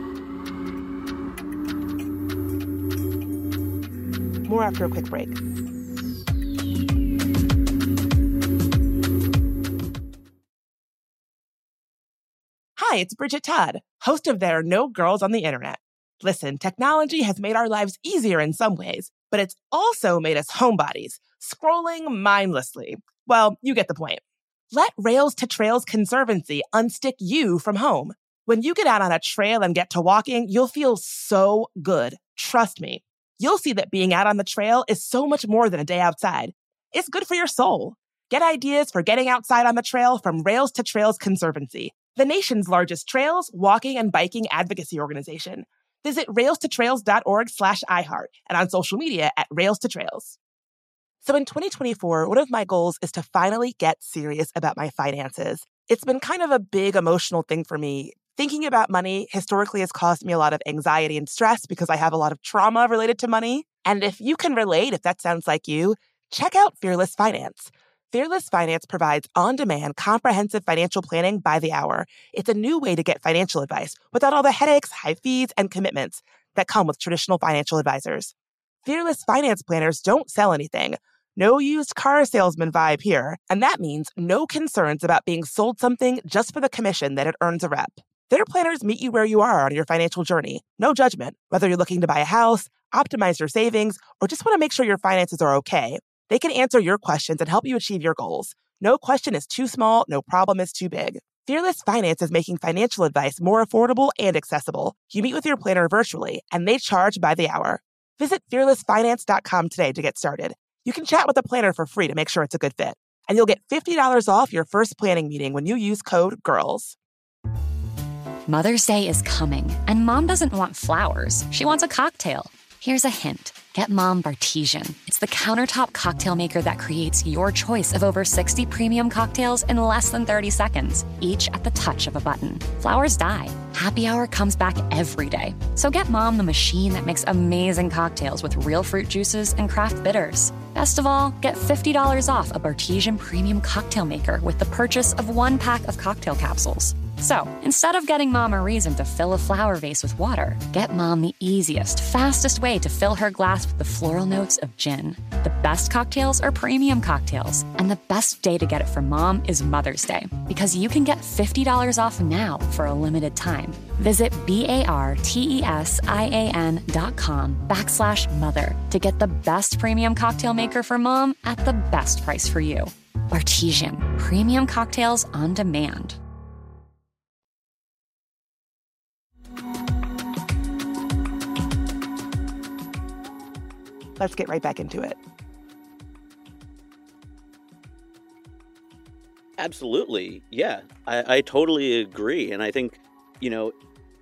More after a quick break. Hi, it's Bridget Todd, host of There Are No Girls on the Internet. Listen, technology has made our lives easier in some ways, but it's also made us homebodies, scrolling mindlessly. Well, you get the point. Let Rails to Trails Conservancy unstick you from home. When you get out on a trail and get to walking, you'll feel so good. Trust me. You'll see that being out on the trail is so much more than a day outside. It's good for your soul. Get ideas for getting outside on the trail from Rails to Trails Conservancy, the nation's largest trails, walking, and biking advocacy organization. Visit rails to trails dot org slash iHeart and on social media at Rails to Trails. So in twenty twenty-four, one of my goals is to finally get serious about my finances. It's been kind of a big emotional thing for me. Thinking about money historically has caused me a lot of anxiety and stress because I have a lot of trauma related to money. And if you can relate, if that sounds like you, check out Fearless Finance. Fearless Finance provides on-demand, comprehensive financial planning by the hour. It's a new way to get financial advice without all the headaches, high fees, and commitments that come with traditional financial advisors. Fearless Finance planners don't sell anything. No used car salesman vibe here. And that means no concerns about being sold something just for the commission that it earns a rep. Their planners meet you where you are on your financial journey. No judgment. Whether you're looking to buy a house, optimize your savings, or just want to make sure your finances are okay, they can answer your questions and help you achieve your goals. No question is too small, no problem is too big. Fearless Finance is making financial advice more affordable and accessible. You meet with your planner virtually, and they charge by the hour. Visit fearless finance dot com today to get started. You can chat with a planner for free to make sure it's a good fit. And you'll get fifty dollars off your first planning meeting when you use code GIRLS. Mother's Day is coming, and Mom doesn't want flowers. She wants a cocktail. Here's a hint. Get Mom Bartesian. It's the countertop cocktail maker that creates your choice of over sixty premium cocktails in less than thirty seconds, each at the touch of a button. Flowers die. Happy Hour comes back every day. So get Mom the machine that makes amazing cocktails with real fruit juices and craft bitters. Best of all, get fifty dollars off a Bartesian premium cocktail maker with the purchase of one pack of cocktail capsules. So, instead of getting Mom a reason to fill a flower vase with water, get Mom the easiest, fastest way to fill her glass with the floral notes of gin. The best cocktails are premium cocktails, and the best day to get it for Mom is Mother's Day, because you can get fifty dollars off now for a limited time. Visit B-A-R-T-E-S-I-A-N dot com backslash mother to get the best premium cocktail maker for Mom at the best price for you. Bartesian, premium cocktails on demand. Let's get right back into it. Absolutely. Yeah, I, I totally agree. And I think, you know,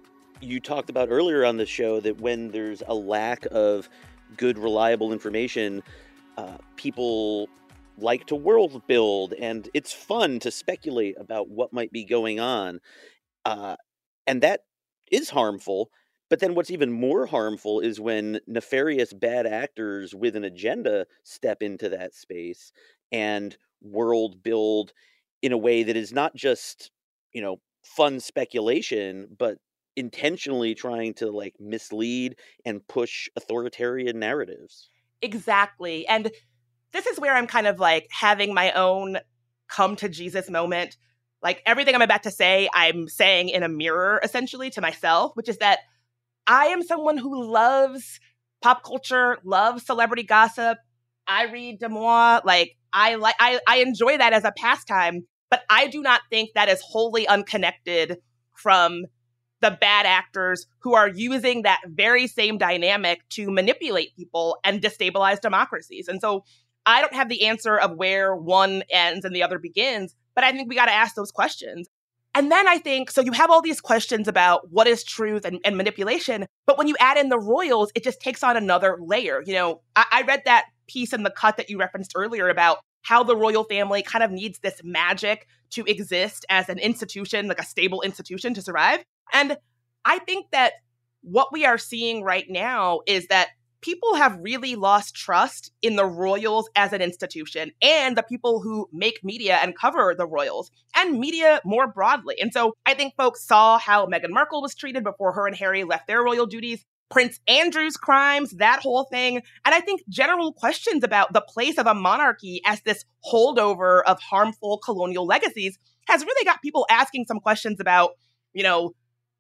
you talked about earlier on the show that when there's a lack of good, reliable information, uh, people like to world build, and it's fun to speculate about what might be going on. Uh, and that is harmful. But then what's even more harmful is when nefarious bad actors with an agenda step into that space and world build in a way that is not just, you know, fun speculation, but intentionally trying to like mislead and push authoritarian narratives. Exactly. And this is where I'm kind of like having my own come to Jesus moment. Like everything I'm about to say, I'm saying in a mirror essentially to myself, which is that I am someone who loves pop culture, loves celebrity gossip. I read Des Moines. Like I like, I, I enjoy that as a pastime, but I do not think that is wholly unconnected from the bad actors who are using that very same dynamic to manipulate people and destabilize democracies. And so I don't have the answer of where one ends and the other begins, but I think we got to ask those questions. And then I think, so you have all these questions about what is truth and, and manipulation, but when you add in the royals, it just takes on another layer. You know, I, I read that piece in The Cut that you referenced earlier about how the royal family kind of needs this magic to exist as an institution, like a stable institution to survive. And I think that what we are seeing right now is that people have really lost trust in the royals as an institution and the people who make media and cover the royals and media more broadly. And so I think folks saw how Meghan Markle was treated before her and Harry left their royal duties, Prince Andrew's crimes, that whole thing. And I think general questions about the place of a monarchy as this holdover of harmful colonial legacies has really got people asking some questions about, you know,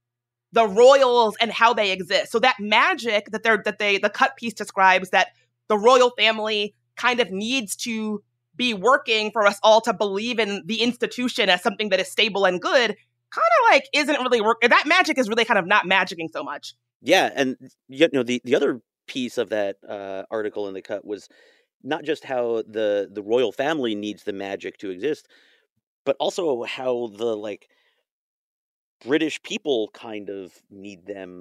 the royals and how they exist. So that magic that they're that they the Cut piece describes, that the royal family kind of needs to be working for us all to believe in the institution as something that is stable and good, kind of like isn't really working. That magic is really kind of not magicking so much. Yeah, and you know the the other piece of that uh, article in The Cut was not just how the the royal family needs the magic to exist, but also how the like British people kind of need them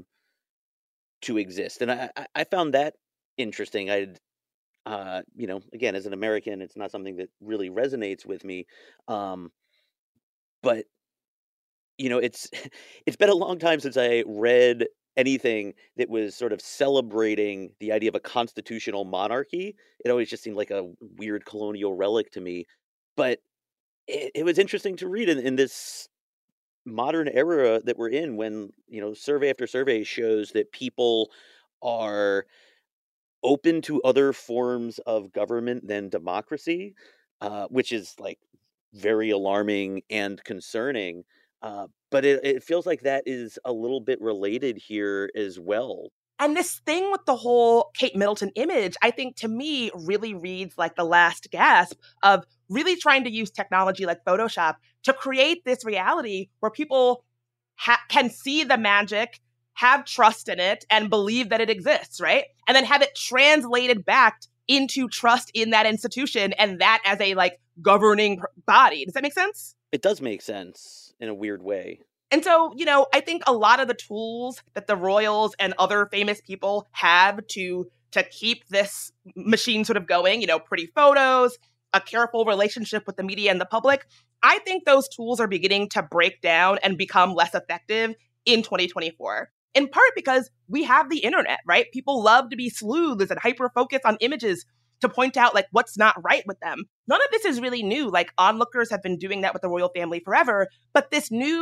to exist. And I, I found that interesting. I'd, uh, you know, again, as an American, it's not something that really resonates with me. Um, but, you know, it's it's been a long time since I read anything that was sort of celebrating the idea of a constitutional monarchy. It always just seemed like a weird colonial relic to me. But it, it was interesting to read in, in this modern era that we're in, when, you know, survey after survey shows that people are open to other forms of government than democracy, uh, which is like very alarming and concerning. Uh, but it, it feels like that is a little bit related here as well. And this thing with the whole Kate Middleton image, I think to me really reads like the last gasp of really trying to use technology like Photoshop to create this reality where people ha- can see the magic, have trust in it, and believe that it exists, right? And then have it translated back into trust in that institution and that as a like governing body. Does that make sense? It does make sense in a weird way. And so, you know, I think a lot of the tools that the royals and other famous people have to to keep this machine sort of going, you know, pretty photos, a careful relationship with the media and the public, I think those tools are beginning to break down and become less effective in twenty twenty-four. In part because we have the internet, right? People love to be sleuths and hyper-focus on images to point out like what's not right with them. None of this is really new. Like onlookers have been doing that with the royal family forever, but this new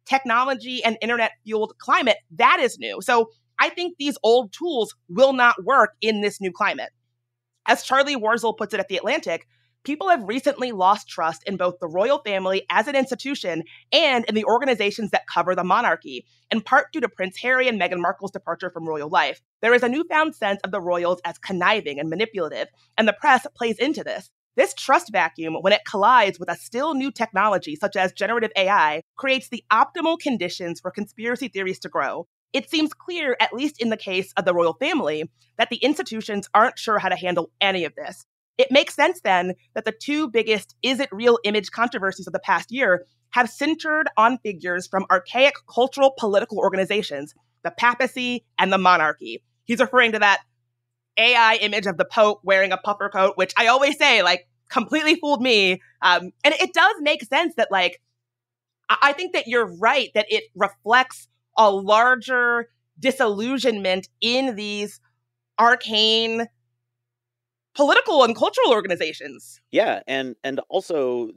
technology and internet-fueled climate, that is new. So I think these old tools will not work in this new climate. As Charlie Warzel puts it at The Atlantic, people have recently lost trust in both the royal family as an institution and in the organizations that cover the monarchy, in part due to Prince Harry and Meghan Markle's departure from royal life. There is a newfound sense of the royals as conniving and manipulative, and the press plays into this. This trust vacuum, when it collides with a still new technology such as generative A I, creates the optimal conditions for conspiracy theories to grow. It seems clear, at least in the case of the royal family, that the institutions aren't sure how to handle any of this. It makes sense, then, that the two biggest is it real image controversies of the past year have centered on figures from archaic cultural political organizations, the papacy and the monarchy. He's referring to that A I image of the Pope wearing a puffer coat, which I always say, like, completely fooled me. Um, and it does make sense that, like, I-, I think that you're right, that it reflects a larger disillusionment in these arcane political and cultural organizations. Yeah, and and also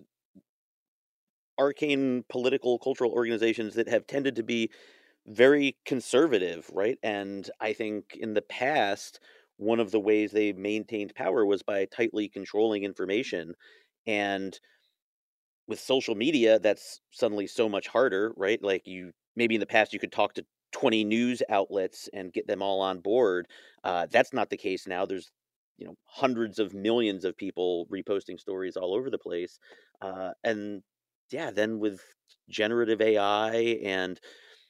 arcane political cultural organizations that have tended to be very conservative, right? And I think in the past, one of the ways they maintained power was by tightly controlling information. And with social media, that's suddenly so much harder, right? Like, you maybe in the past you could talk to twenty news outlets and get them all on board. Uh, that's not the case now. There's, you know, hundreds of millions of people reposting stories all over the place. Uh, and yeah, then with generative A I and,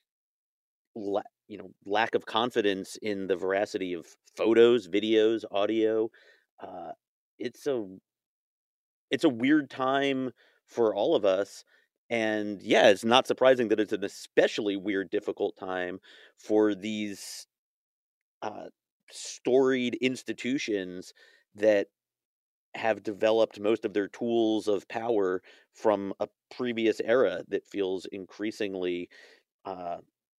la- you know, lack of confidence in the veracity of photos, videos, audio, uh, it's a, it's a weird time for all of us. And yeah, it's not surprising that it's an especially weird, difficult time for these uh, storied institutions that have developed most of their tools of power from a previous era that feels increasingly uh,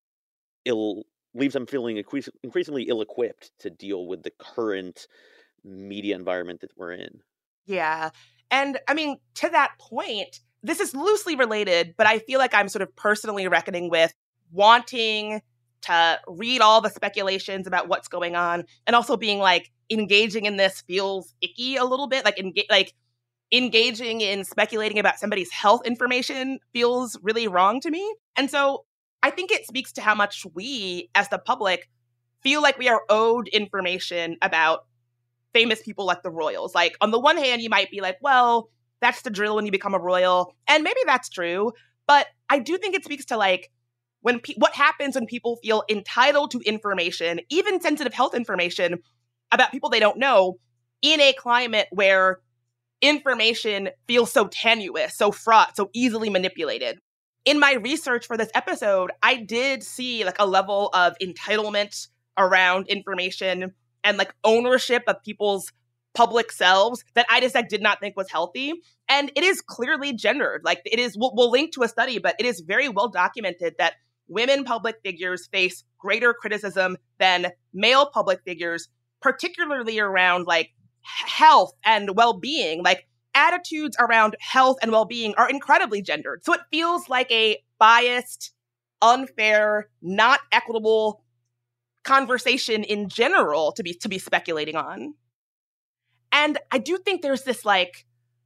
ill, leaves them feeling increas- increasingly ill-equipped to deal with the current media environment that we're in. Yeah. And I mean, to that point, this is loosely related, but I feel like I'm sort of personally reckoning with wanting to read all the speculations about what's going on, and also being like, engaging in this feels icky a little bit. Like, enga- like engaging in speculating about somebody's health information feels really wrong to me. And so I think it speaks to how much we, as the public, feel like we are owed information about famous people like the royals. Like, on the one hand, you might be like, well, that's the drill when you become a royal. And maybe that's true. But I do think it speaks to, like, when pe- what happens when people feel entitled to information, even sensitive health information, about people they don't know, in a climate where information feels so tenuous, so fraught, so easily manipulated. In my research for this episode, I did see, like, a level of entitlement around information and, like, ownership of people's public selves that I just, like, did not think was healthy. And it is clearly gendered. Like, it is, we'll, we'll link to a study, but it is very well documented that women public figures face greater criticism than male public figures, particularly around, like, health and well-being. Like, attitudes around health and well-being are incredibly gendered. So it feels like a biased, unfair, not equitable conversation in general to be to be speculating on. And I do think there's this, like,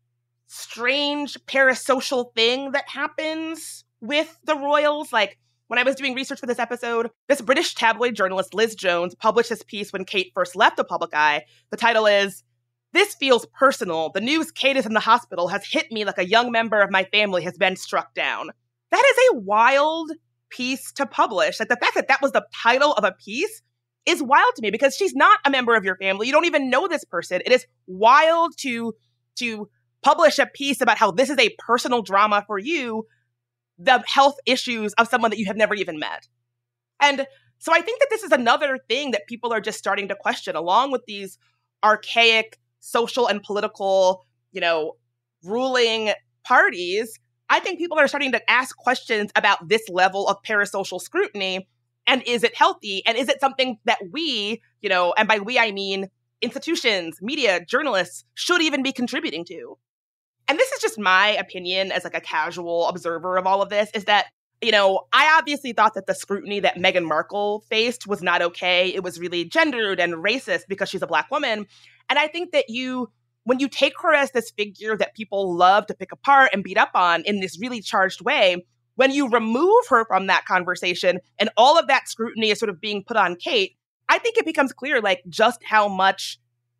strange parasocial thing that happens with the royals. Like, when I was doing research for this episode, this British tabloid journalist, Liz Jones, published this piece when Kate first left the public eye. The title is, "This feels personal. The news Kate is in the hospital has hit me like a young member of my family has been struck down." That is a wild piece to publish. Like, the fact that that was the title of a piece is wild to me, because she's not a member of your family. You don't even know this person. It is wild to, to publish a piece about how this is a personal drama for you, the health issues of someone that you have never even met. And so I think that this is another thing that people are just starting to question, along with these archaic social and political, you know, ruling parties. I think people are starting to ask questions about this level of parasocial scrutiny. And is it healthy? And is it something that we, you know, and by we, I mean institutions, media, journalists, should even be contributing to? And this is just my opinion as, like, a casual observer of all of this, is that you know, I obviously thought that the scrutiny that Meghan Markle faced was not okay. It was really gendered and racist because she's a Black woman. And I think that you, when you take her as this figure that people love to pick apart and beat up on in this really charged way, when you remove her from that conversation and all of that scrutiny is sort of being put on Kate, I think it becomes clear, like, just how much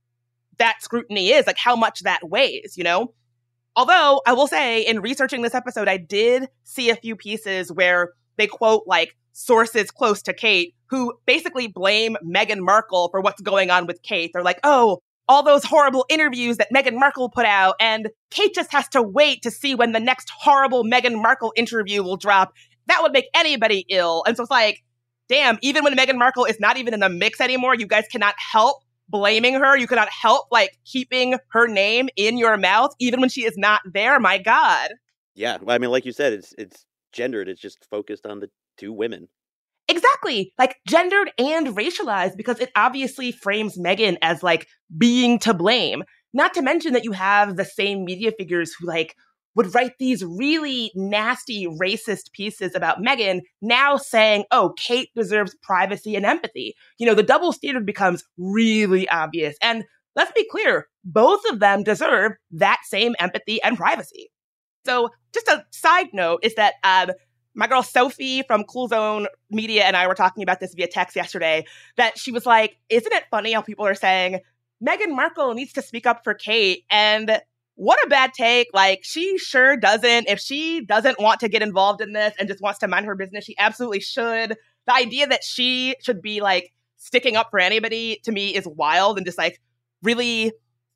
that scrutiny is, like how much that weighs, you know? Although I will say, in researching this episode, I did see a few pieces where they quote like sources close to Kate who basically blame Meghan Markle for what's going on with Kate. They're like, oh, all those horrible interviews that Meghan Markle put out, and Kate just has to wait to see when the next horrible Meghan Markle interview will drop. That would make anybody ill. And so it's like, damn, even when Meghan Markle is not even in the mix anymore, you guys cannot help blaming her. You cannot help like keeping her name in your mouth, even when she is not there. My God. Yeah. I mean, like you said, it's it's gendered. It's just focused on the two women. Exactly. Like gendered and racialized, because it obviously frames Meghan as like being to blame. Not to mention that you have the same media figures who like would write these really nasty racist pieces about Meghan, now saying, oh, Kate deserves privacy and empathy. You know, the double standard becomes really obvious. And let's be clear, both of them deserve that same empathy and privacy. So just a side note is that um, my girl Sophie from Cool Zone Media and I were talking about this via text yesterday, that she was like, isn't it funny how people are saying, Meghan Markle needs to speak up for Kate? And what a bad take. Like, she sure doesn't. If she doesn't want to get involved in this and just wants to mind her business, she absolutely should. The idea that she should be, like, sticking up for anybody, to me, is wild and just, like, really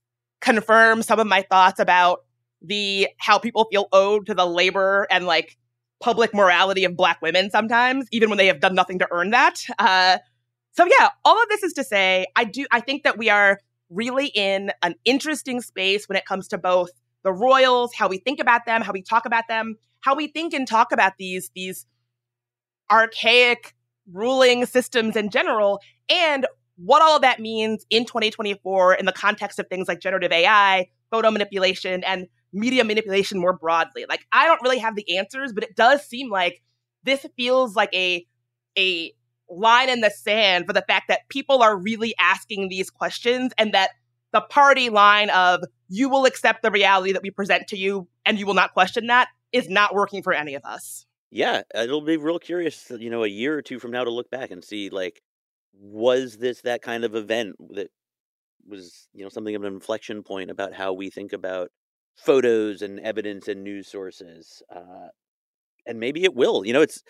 confirms some of my thoughts about the how people feel owed to the labor and, like, public morality of Black women sometimes, even when they have done nothing to earn that. Uh, so, yeah, all of this is to say, I do. I think that we are really in an interesting space when it comes to both the royals, how we think about them, how we talk about them, how we think and talk about these, these archaic ruling systems in general, and what all of that means in twenty twenty-four in the context of things like generative A I, photo manipulation, and media manipulation more broadly. Like, I don't really have the answers, but it does seem like this feels like a, a line in the sand for the fact that people are really asking these questions, and that the party line of you will accept the reality that we present to you and you will not question that is not working for any of us. Yeah, it'll be real curious, you know, a year or two from now to look back and see, like, was this that kind of event that was, you know, something of an inflection point about how we think about photos and evidence and news sources? Uh, and maybe it will. You know, it's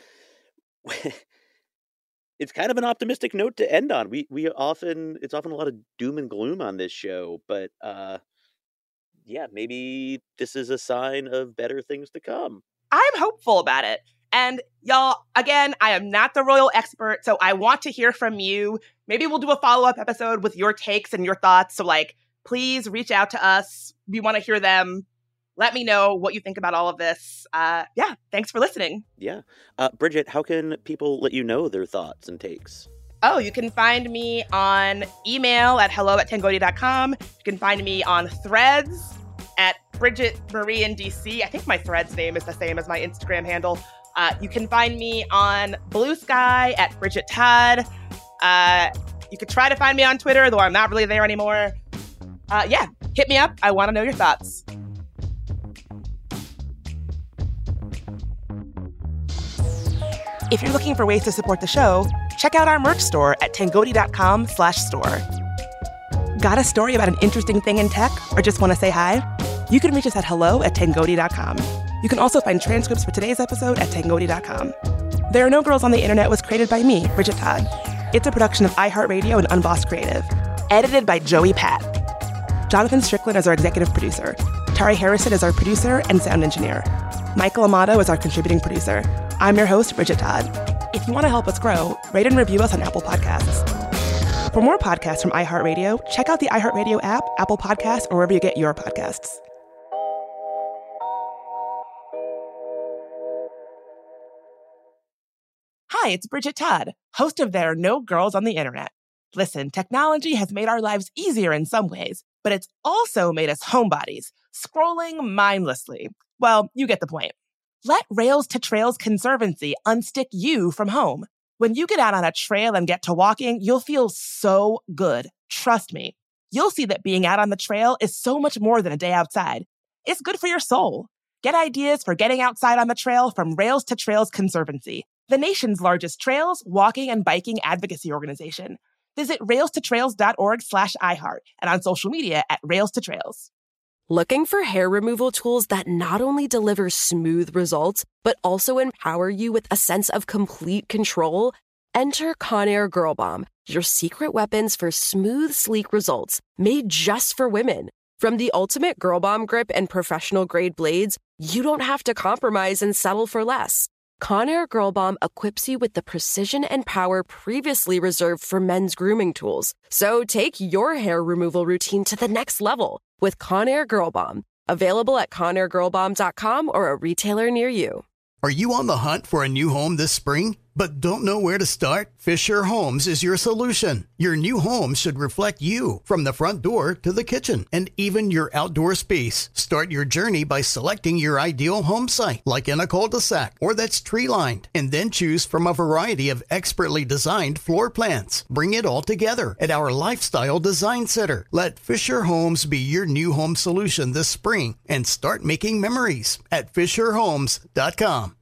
it's kind of an optimistic note to end on. We we often it's often a lot of doom and gloom on this show, but uh, yeah, maybe this is a sign of better things to come. I'm hopeful about it. And y'all, again, I am not the royal expert, so I want to hear from you. Maybe we'll do a follow-up episode with your takes and your thoughts. So, like, please reach out to us. We want to hear them. Let me know what you think about all of this. Uh, yeah, thanks for listening. Yeah. Uh, Bridget, how can people let you know their thoughts and takes? Oh, you can find me on email at hello at tangoti dot com. You can find me on Threads at Bridget Marie in D C. I think my Threads name is the same as my Instagram handle. Uh, you can find me on Blue Sky at Bridget Todd. Uh, you could try to find me on Twitter, though I'm not really there anymore. Uh, yeah, hit me up. I want to know your thoughts. If you're looking for ways to support the show, check out our merch store at tangoti dot com slash store. Got a story about an interesting thing in tech or just want to say hi? You can reach us at hello at tangoti dot com. You can also find transcripts for today's episode at tangoti dot com. There Are No Girls on the Internet was created by me, Bridget Todd. It's a production of iHeartRadio and Unbossed Creative. Edited by Joey Pat. Jonathan Strickland is our executive producer. Tari Harrison is our producer and sound engineer. Michael Amato is our contributing producer. I'm your host, Bridget Todd. If you want to help us grow, rate and review us on Apple Podcasts. For more podcasts from iHeartRadio, check out the iHeartRadio app, Apple Podcasts, or wherever you get your podcasts. Hi, it's Bridget Todd, host of There Are No Girls on the Internet. Listen, technology has made our lives easier in some ways, but it's also made us homebodies, scrolling mindlessly. Well, you get the point. Let Rails to Trails Conservancy unstick you from home. When you get out on a trail and get to walking, you'll feel so good. Trust me. You'll see that being out on the trail is so much more than a day outside. It's good for your soul. Get ideas for getting outside on the trail from Rails to Trails Conservancy, the nation's largest trails, walking, and biking advocacy organization. Visit rails to trails dot org slash iHeart and on social media at Rails to Trails. Looking for hair removal tools that not only deliver smooth results, but also empower you with a sense of complete control? Enter Conair Girl Bomb, your secret weapons for smooth, sleek results, made just for women. From the ultimate Girl Bomb grip and professional-grade blades, you don't have to compromise and settle for less. Conair Girl Bomb equips you with the precision and power previously reserved for men's grooming tools. So take your hair removal routine to the next level with Conair Girl Bomb. Available at conair girl bomb dot com or a retailer near you. Are you on the hunt for a new home this spring, but don't know where to start? Fisher Homes is your solution. Your new home should reflect you, from the front door to the kitchen, and even your outdoor space. Start your journey by selecting your ideal home site, like in a cul-de-sac or that's tree-lined, and then choose from a variety of expertly designed floor plans. Bring it all together at our Lifestyle Design Center. Let Fisher Homes be your new home solution this spring and start making memories at fisher homes dot com.